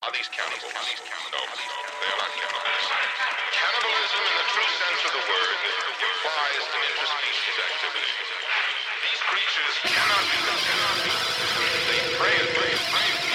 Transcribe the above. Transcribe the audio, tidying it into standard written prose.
Are these cannibals? No, they are not cannibals. Cannibalism, in the true sense of the word, implies an interspecies activity. These creatures cannot be considered. They prey